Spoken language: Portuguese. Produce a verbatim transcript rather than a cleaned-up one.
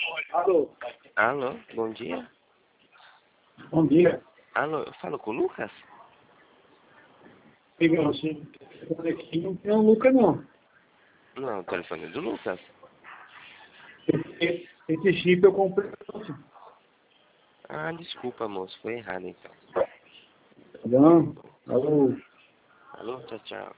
Alô? Alô, bom dia. Bom dia. Alô, eu falo com o Lucas? Pegou assim. Aqui não tem o Luca, não. Não, o telefone é do Lucas. Esse, esse chip eu comprei. Ah, desculpa, moço, foi errado então. Não. Alô? Alô, tchau, tchau.